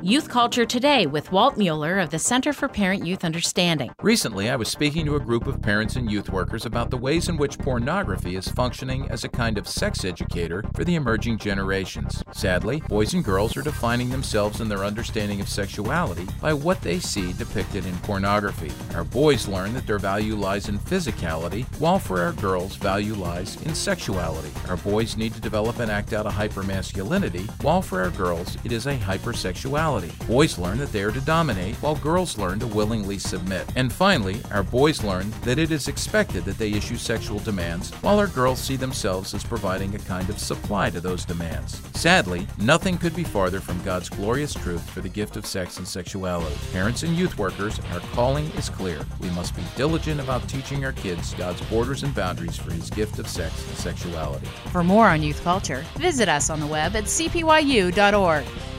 Youth Culture Today with Walt Mueller of the Center for Parent-Youth Understanding. Recently, I was speaking to a group of parents and youth workers about the ways in which pornography is functioning as a kind of sex educator for the emerging generations. Sadly, boys and girls are defining themselves and their understanding of sexuality by what they see depicted in pornography. Our boys learn that their value lies in physicality, while for our girls, value lies in sexuality. Our boys need to develop and act out a hypermasculinity, while for our girls, it is a hypersexuality. Boys learn that they are to dominate, while girls learn to willingly submit. And finally, our boys learn that it is expected that they issue sexual demands, while our girls see themselves as providing a kind of supply to those demands. Sadly, nothing could be farther from God's glorious truth for the gift of sex and sexuality. Parents and youth workers, our calling is clear. We must be diligent about teaching our kids God's borders and boundaries for His gift of sex and sexuality. For more on youth culture, visit us on the web at cpyu.org.